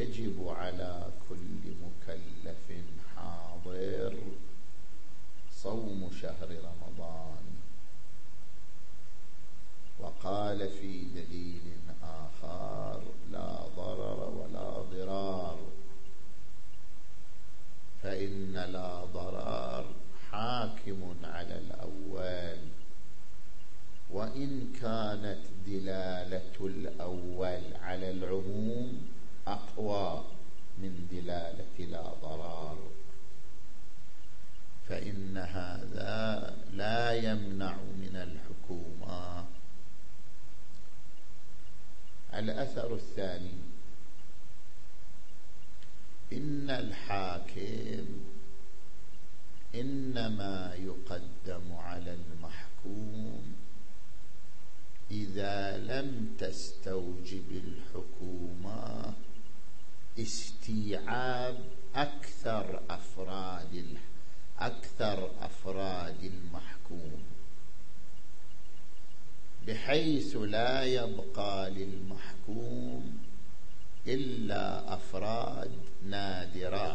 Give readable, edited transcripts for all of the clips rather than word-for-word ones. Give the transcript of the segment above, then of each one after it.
يجب على كل مكلف حاضر صوم شهر رمضان. وقال في دليل آخر: لا ضرر ولا ضرار، فإن لا ضرر حاكم على الأول، وإن كانت دلالة الأول على العموم أقوى من دلالة لا ضرار، فإن هذا لا يمنع من الحكومة. الأثر الثاني: إن الحاكم إنما يقدم على المحكوم إذا لم تستوجب الحكومة استيعاب أكثر أفراد المحكوم، بحيث لا يبقى للمحكوم إلا أفراد نادرة.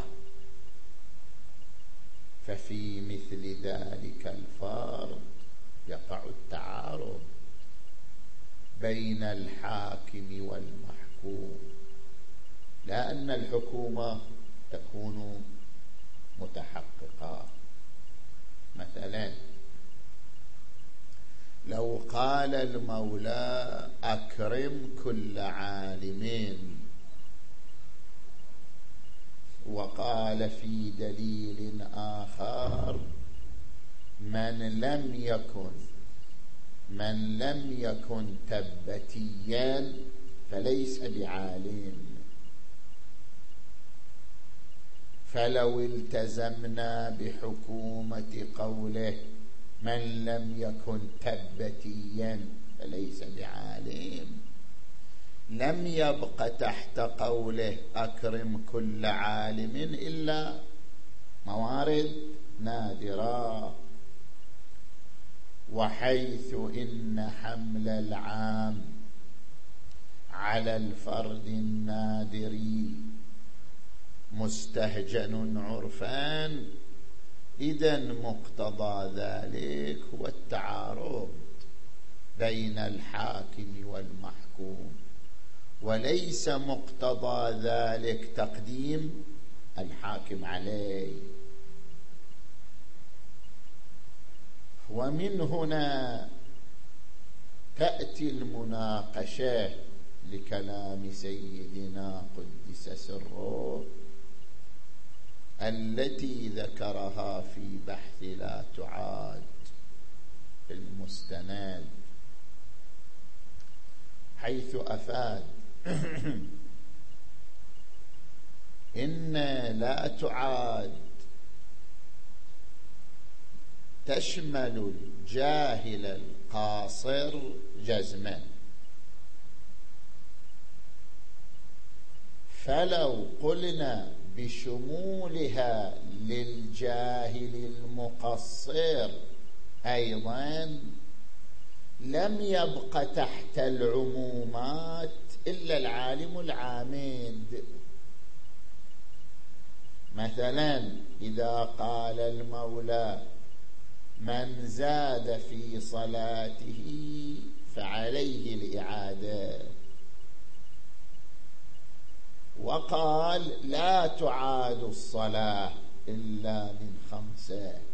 ففي مثل ذلك الفرد يقع التعارض بين الحاكم والمحكوم، لأن الحكومة تكون متحققة. مثلا لو قال المولى: أكرم كل عالم، وقال في دليل آخر: من لم يكن تبتيا فليس بعالم. فلو التزمنا بحكومة قوله من لم يكن تبتيا فليس بعالم، لم يبق تحت قوله أكرم كل عالم إلا موارد نادرة. وحيث إن حمل العام على الفرد النادر مستهجن عرفا، إذن مقتضى ذلك هو التعارض بين الحاكم والمحكوم، وليس مقتضى ذلك تقديم الحاكم عليه. ومن هنا تأتي المناقشة لكلام سيدنا قدس سره التي ذكرها في بحث لا تعاد في المستند، حيث أفاد إن لا تعاد تشمل الجاهل القاصر جزما، فلو قلنا بشمولها للجاهل المقصر أيضا لم يبق تحت العمومات إلا العالم العامد. مثلا إذا قال المولى من زاد في صلاته فعليه الإعادة، وقال لا تعاد الصلاة إلا من 5،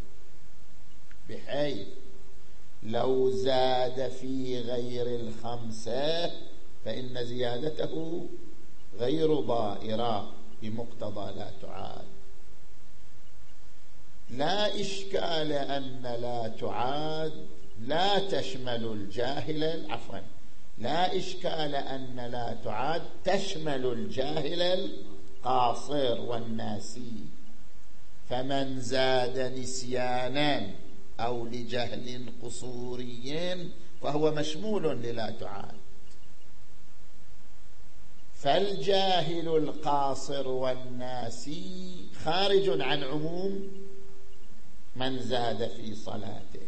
بحيث لو زاد في غير 5 فإن زيادته غير ضائرة بمقتضى لا تعاد. لا إشكال أن لا تعاد لا تشمل الجاهل، لا إشكال أن لا تعاد تشمل الجاهل القاصر والناسي، فمن زاد نسيانا أو لجهل قصوري فهو مشمول للا تعاد. فالجاهل القاصر والناسي خارج عن عموم من زاد في صلاته،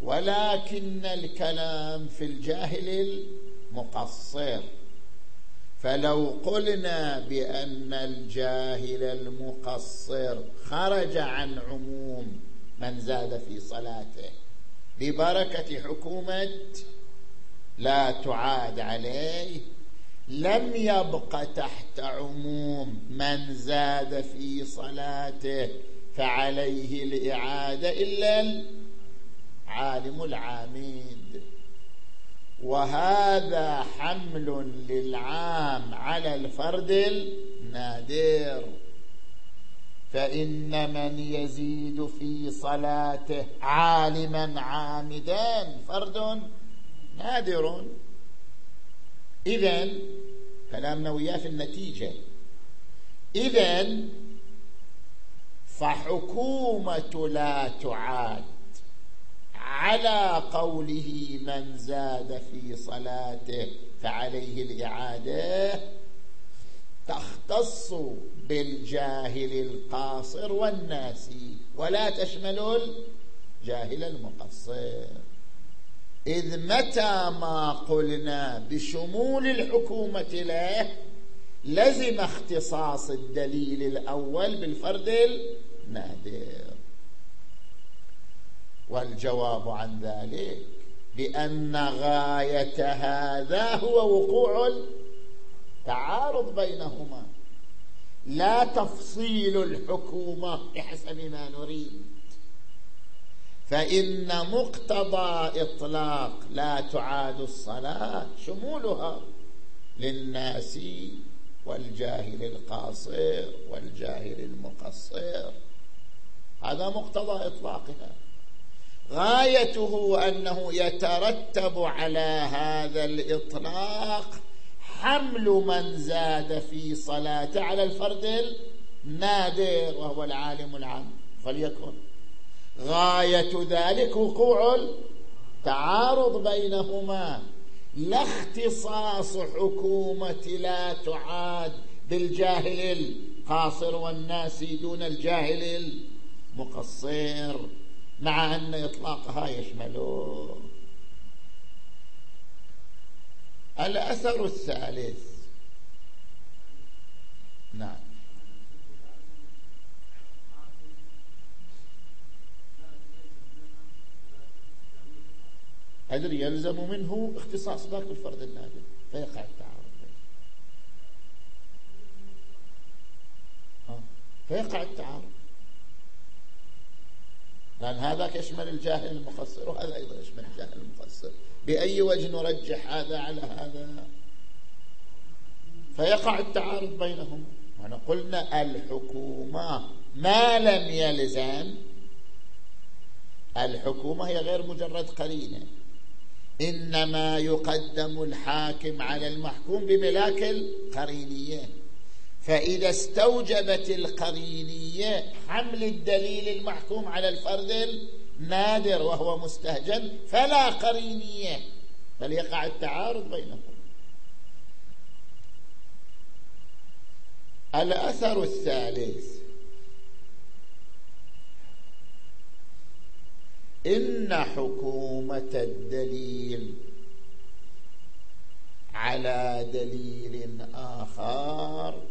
ولكن الكلام في الجاهل المقصر، فلو قلنا بأن الجاهل المقصر خرج عن عموم من زاد في صلاته ببركة حكومة لا تعاد عليه، لم يبق تحت عموم من زاد في صلاته فعليه الإعادة إلا العالم العامد. وهذا حمل للعام على الفرد النادر، فإن من يزيد في صلاته عالما عامدا فرد نادر. إذن كلامنا وياه في النتيجة، إذن فحكومة لا تعاد على قوله من زاد في صلاته فعليه الإعادة تختص بالجاهل القاصر والناسي ولا تشمل الجاهل المقصر. إذ متى ما قلنا بشمول الحكومة له لزم اختصاص الدليل الأول بالفرد النادر. والجواب عن ذلك بأن غاية هذا هو وقوع التعارض بينهما، لا تفصيل الحكومة بحسب ما نريد. فإن مقتضى إطلاق لا تعاد الصلاة شمولها للناس والجاهل القاصر والجاهل المقصر، هذا مقتضى إطلاقها. غايته أنه يترتب على هذا الإطلاق حمل من زاد في صلاته على الفرد النادر وهو العالم العام، فليكن غاية ذلك وقوع التعارض بينهما، لا اختصاص حكومة لا تعاد بالجاهل القاصر والناسي دون الجاهل المقصر، مع أن إطلاقها يشمله. الأثر الثالث، نعم، أدري يلزم منه اختصاص ذاك الفرد النادر فيقع التعارض، فيقع التعارض، لأن هذاك يشمل الجاهل المقصر وهذا أيضا يشمل الجاهل المقصر. بأي وجه نرجح هذا على هذا؟ فيقع التعارض بينهم. ونحن قلنا الحكومة ما لم يلزم، الحكومة هي غير مجرد قرينة، إنما يقدم الحاكم على المحكوم بملاك القرينية، فإذا استوجبت القرينية حمل الدليل المحكوم على الفرد النادر وهو مستهجن فلا قرينية، بل يقع التعارض بينهم. الأثر الثالث، إن حكومة الدليل على دليل آخر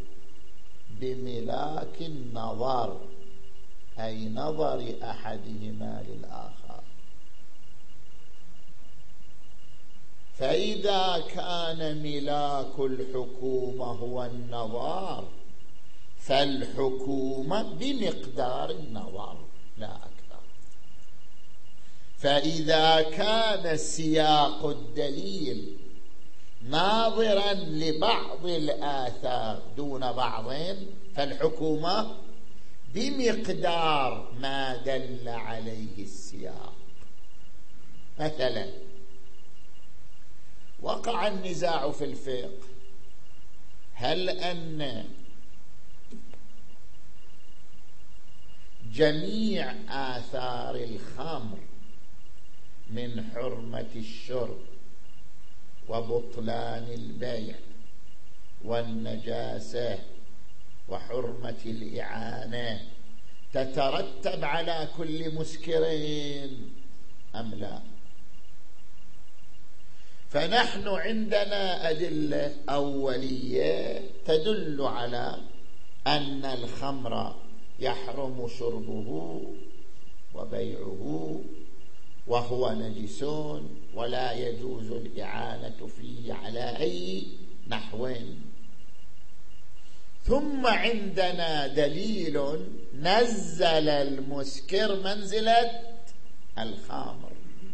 بملاك النظر، أي نظر أحدهما للآخر. فإذا كان ملاك الحكومة هو النظر فالحكومة بمقدار النظر لا أكثر. فإذا كان سياق الدليل ناظرا لبعض الآثار دون بعض فالحكومة بمقدار ما دل عليه السياق. مثلا وقع النزاع في الفقه هل أن جميع آثار الخمر من حرمة الشرب وبطلان البيع والنجاسة وحرمة الإعانة تترتب على كل مسكر أم لا؟ فنحن عندنا أدلة أولية تدل على أن الخمر يحرم شربه وبيعه وهو نجس ولا يجوز الإعانة فيه على أي نحو. ثم عندنا دليل نزل المسكر منزلة الخمر،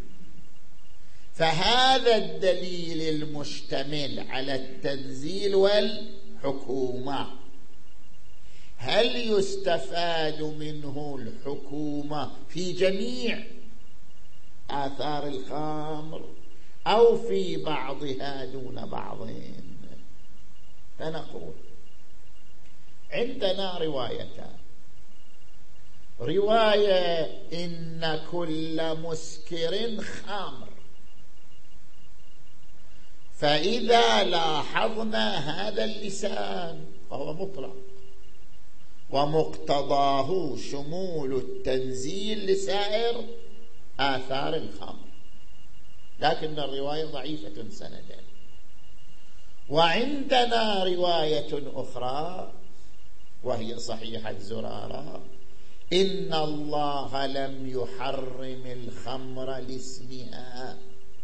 فهذا الدليل المشتمل على التنزيل والحكومة هل يستفاد منه الحكومة في جميع آثار الخمر أو في بعضها دون بعض؟ فنقول عندنا روايتان: رواية إن كل مسكر خمر، فإذا لاحظنا هذا اللسان فهو مطلق ومقتضاه شمول التنزيل لسائر آثار الخمر، لكن الرواية ضعيفة سندا. وعندنا رواية أخرى وهي صحيحة زرارة: إن الله لم يحرم الخمر لاسمها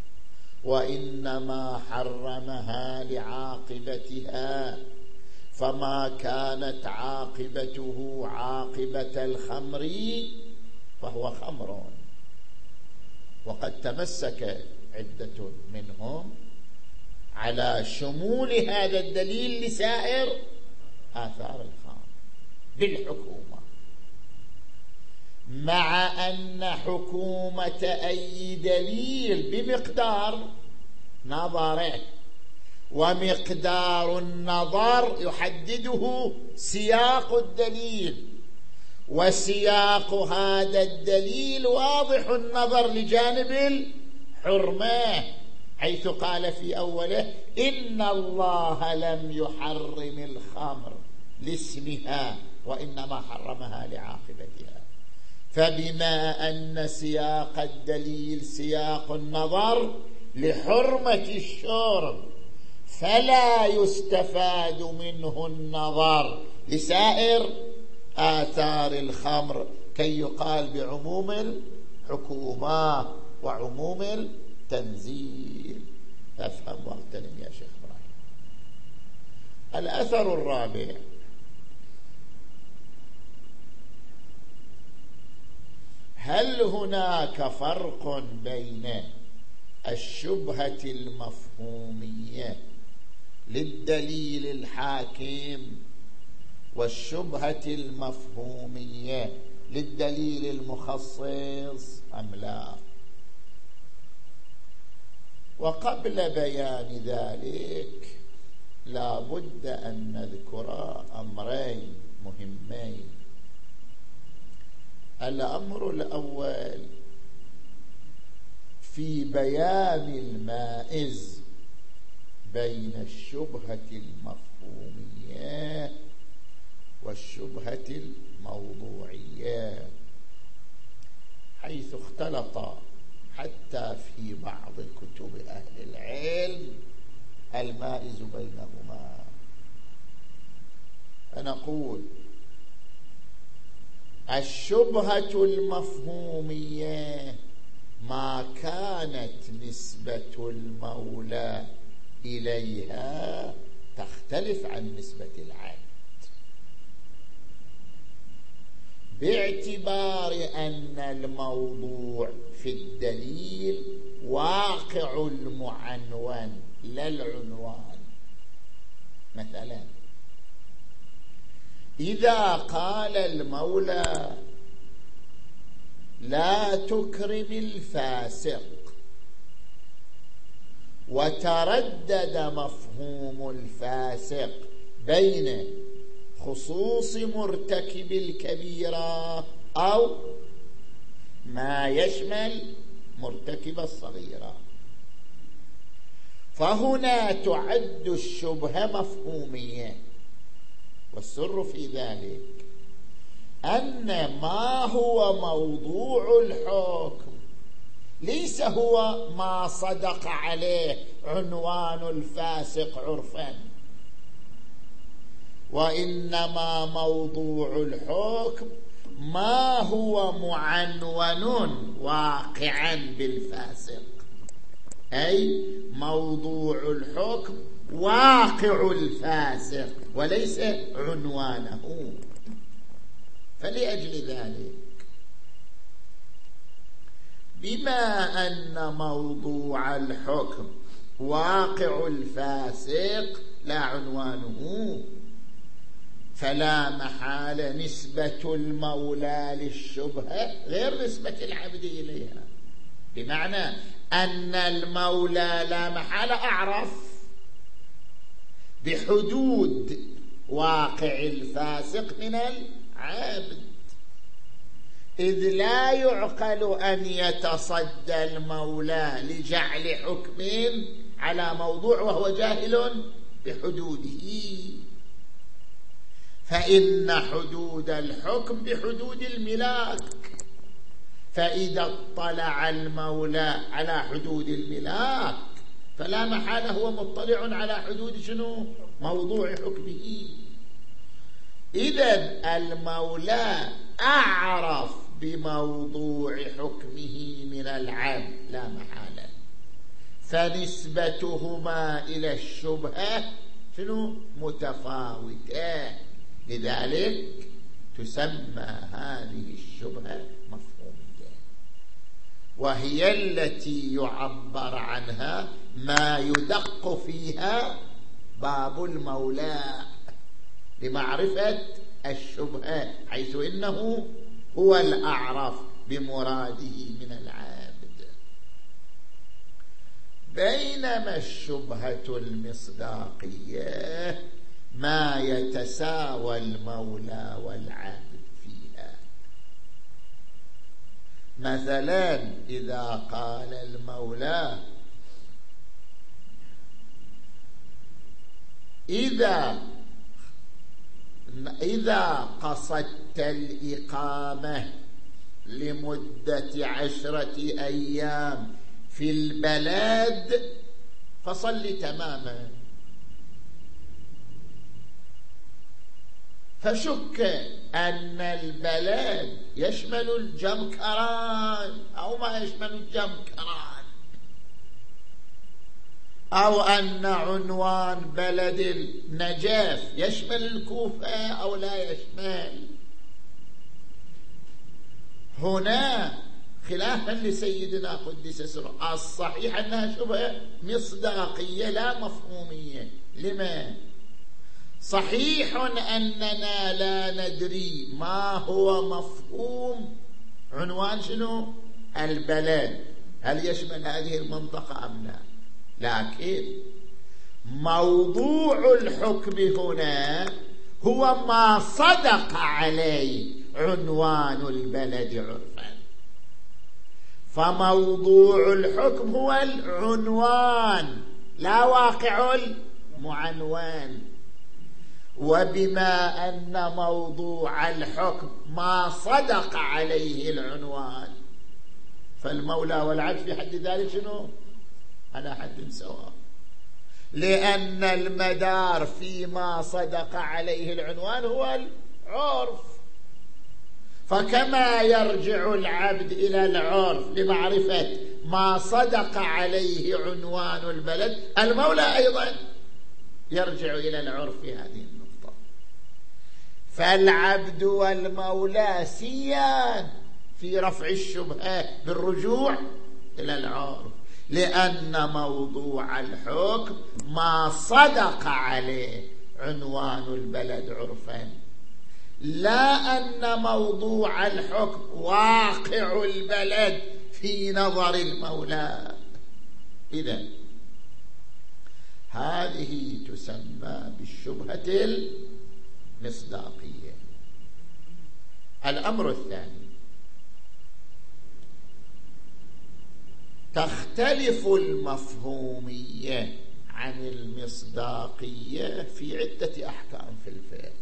وإنما حرمها لعاقبتها، فما كانت عاقبته عاقبة الخمر فهو خمر. وقد تمسك عدة منهم على شمول هذا الدليل لسائر آثار الخمر بالحكومة، مع أن حكومة أي دليل بمقدار نظره، ومقدار النظر يحدده سياق الدليل، وسياق هذا الدليل واضح النظر لجانب الحرمة، حيث قال في أوله: إن الله لم يحرم الخمر لاسمها وإنما حرمها لعاقبتها. فبما أن سياق الدليل سياق النظر لحرمة الشرب، فلا يستفاد منه النظر لسائر آثار الخمر كي يقال بعموم الحكومة وعموم التنزيل. أفهم واغتنم يا شيخ إبراهيم. الأثر الرابع: هل هناك فرق بين الشبهة المفهومية للدليل الحاكم والشبهة المفهومية للدليل المخصص أم لا؟ وقبل بيان ذلك لا بد أن نذكر أمرين مهمين. الأمر الأول في بيان المائز بين الشبهة المفهومية والشبهة الموضوعية، حيث اختلط حتى في بعض كتب أهل العلم المائز بينهما. فنقول الشبهة المفهومية ما كانت نسبة المولى إليها تختلف عن نسبة العبد، باعتبار أن الموضوع في الدليل واقع المعنون لا العنوان. مثلا إذا قال المولى لا تكرم الفاسق، وتردد مفهوم الفاسق بين خصوص مرتكب الكبيرة أو ما يشمل مرتكب الصغيرة، فهنا تعد الشبهة مفهومية. والسر في ذلك أن ما هو موضوع الحكم ليس هو ما صدق عليه عنوان الفاسق عرفا، وإنما موضوع الحكم ما هو معنون واقعا بالفاسق، أي موضوع الحكم واقع الفاسق وليس عنوانه. فلأجل ذلك بما أن موضوع الحكم واقع الفاسق لا عنوانه، فلا محال نسبة المولى للشبهة غير نسبة العبد إليها، بمعنى أن المولى لا محال أعرف بحدود واقع الفاسق من العبد، إذ لا يعقل أن يتصدى المولى لجعل حكم على موضوع وهو جاهل بحدوده، فإن حدود الحكم بحدود الملاك، فإذا اطلع المولى على حدود الملاك فلا محالة هو مطلع على حدود شنو؟ موضوع حكمه. إذن المولى أعرف بموضوع حكمه من العبد لا محالة، فنسبتهما إلى الشبهة شنو؟ متفاوتة، لذلك تسمى هذه الشبهة مفهومية، وهي التي يعبر عنها ما يدق فيها باب المولى لمعرفة الشبهة، حيث إنه هو الأعرف بمراده من العبد. بينما الشبهة المصداقية ما يتساوى المولى والعبد فيها. مثلا إذا قال المولى إذا قصدت الإقامة لمدة 10 أيام في البلد فصل تماما، فشك أن البلد يشمل الجمكران أو ما يشمل الجمكران، أو أن عنوان بلد النجف يشمل الكوفة أو لا يشمل. هنا خلافا لسيدنا قدس سره الصحيح أنها شبهة مصداقية لا مفهومية. لما؟ صحيح أننا لا ندري ما هو مفهوم عنوان شنو؟ البلد، هل يشمل هذه المنطقة أم لا؟ لكن موضوع الحكم هنا هو ما صدق عليه عنوان البلد عرفا، فموضوع الحكم هو العنوان لا واقع المعنوان. وبما أن موضوع الحكم ما صدق عليه العنوان فالمولى والعبد في حد ذلك شنو؟ على حد سواء، لأن المدار فيما صدق عليه العنوان هو العرف، فكما يرجع العبد إلى العرف لمعرفة ما صدق عليه عنوان البلد، المولى أيضا يرجع إلى العرف في هذه النقطة. فالعبد والمولى سيان في رفع الشبهة بالرجوع إلى العرف، لأن موضوع الحكم ما صدق عليه عنوان البلد عرفا، لا أن موضوع الحكم واقع البلد في نظر المولى. إذن هذه تسمى بالشبهة المصداقية. الأمر الثاني، تختلف المفهومية عن المصداقية في عدة أحكام في الفقه،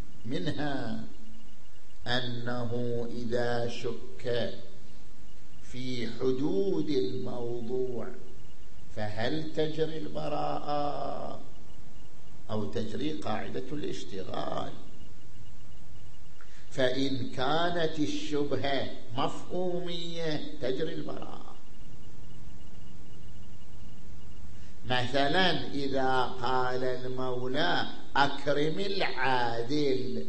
منها أنه إذا شك في حدود الموضوع، فهل تجري البراءة أو تجري قاعدة الاشتغال؟ فإن كانت الشبهة مفهومية تجري البراءة. مثلا إذا قال المولى أكرم العادل،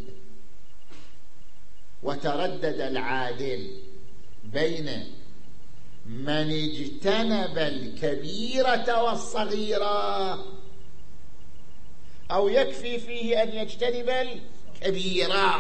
وتردد العادل بين من اجتنب الكبيرة والصغيرة، أو يكفي فيه أن يجتنب الكبيرة،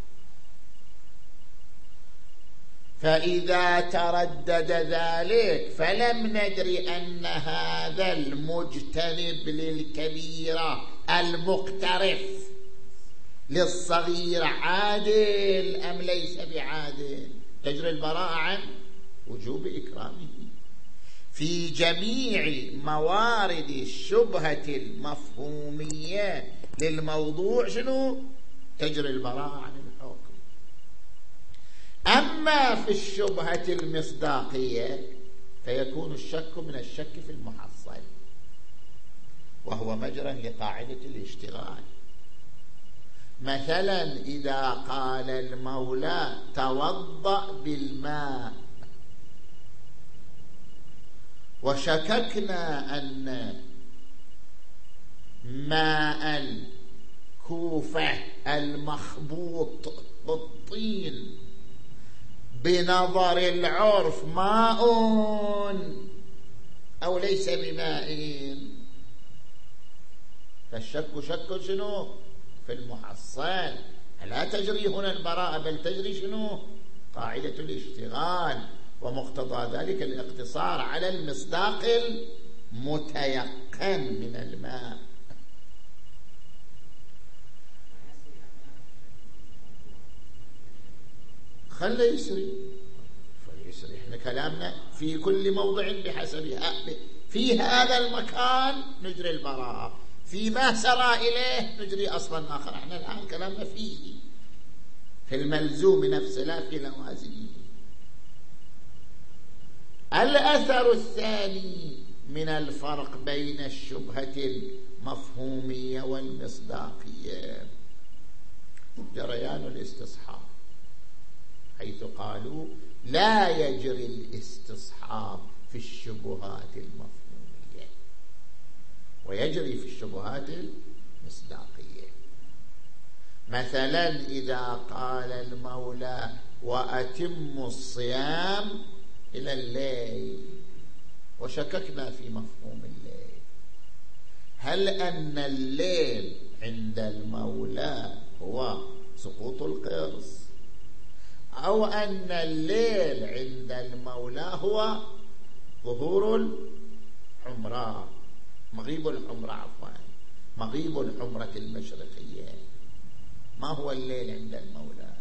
فإذا تردد ذلك فلم ندري أن هذا المجتنب للكبيرة المقترف للصغير عادل أم ليس بعادل، تجري البراءة عن وجوب إكرامه. في جميع موارد الشبهة المفهومية للموضوع شنو؟ تجري البراءة عن الحكم. أما في الشبهة المصداقية فيكون الشك من الشك في المحصل، وهو مجرى لقاعدة الاشتغال. مثلا إذا قال المولى توضأ بالماء، وشككنا أن ماء الكوفة المخبوط بالطين بنظر العرف ماء أو ليس بماء، فالشك شك شنو؟ في المحصل. لا تجري هنا البراءة، بل تجري شنو؟ قاعدة الاشتغال، ومقتضى ذلك الاقتصار على المصداق المتيقن من الماء. خلى يسري فيسري، احنا كلامنا في كل موضع بحسبها. في هذا المكان نجري البراءة، فيما سرى إليه نجري أصلا آخر. احنا الآن كلامنا فيه في الملزوم نفسه لا في لوازمه. الأثر الثاني من الفرق بين الشبهة المفهومية والمصداقية جريان الاستصحاب، حيث قالوا لا يجري الاستصحاب في الشبهات المفهومية ويجري في الشبهات المصداقية. مثلا إذا قال المولى وأتموا الصيام إلى الليل، وشككنا في مفهوم الليل، هل أن الليل عند المولى هو سقوط القرص، أو أن الليل عند المولى هو ظهور الحمراء، مغيب الحمراء عفوا، مغيب الحمرة المشرقية؟ ما هو الليل عند المولى؟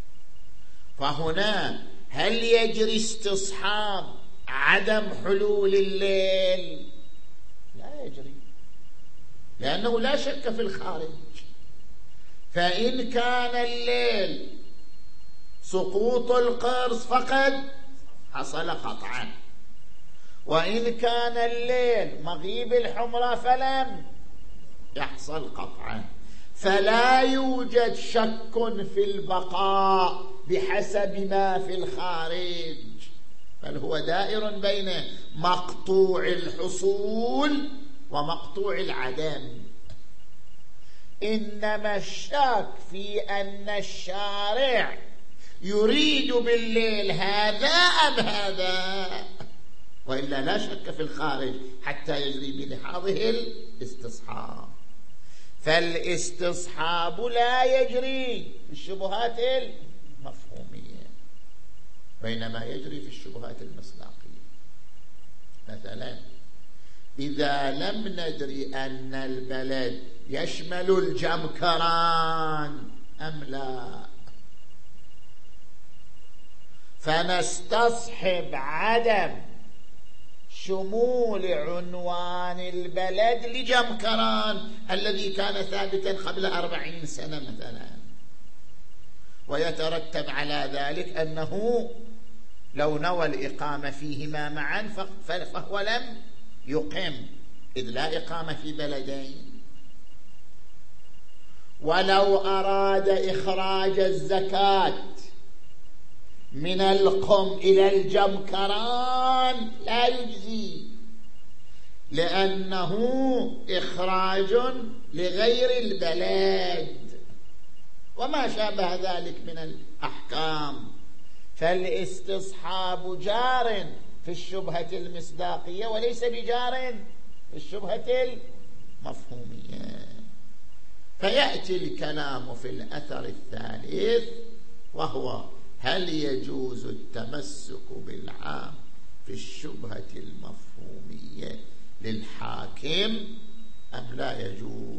فهنا هل يجري استصحاب عدم حلول الليل؟ لا يجري، لأنه لا شك في الخارج. فإن كان الليل سقوط القرص فقد حصل قطعا، وإن كان الليل مغيب الحمرة فلم يحصل قطعا. فلا يوجد شك في البقاء بحسب ما في الخارج، بل هو دائر بين مقطوع الحصول ومقطوع العدم. إنما الشك في أن الشارع يريد بالليل هذا أم هذا، وإلا لا شك في الخارج حتى يجري بلحاظه الاستصحاب. فالاستصحاب لا يجري في الشبهات المفهومية، بينما يجري في الشبهات المصداقية. مثلا إذا لم ندري أن البلد يشمل الجمكران أم لا، فنستصحب عدم شمول عنوان البلد لجمكران الذي كان ثابتا قبل 40 سنة مثلا، ويترتب على ذلك أنه لو نوى الإقامة فيهما معا فهو لم يقم، إذ لا إقامة في بلدين. ولو أراد إخراج الزكاة من القم إلى الجمكران لا يجزي، لأنه إخراج لغير البلد وما شابه ذلك من الأحكام. فالاستصحاب جار في الشبهة المصداقية وليس بجار في الشبهة المفهومية. فيأتي الكلام في الأثر الثالث، وهو هل يجوز التمسك بالعام في الشبهة المفهومية للحاكم أم لا يجوز؟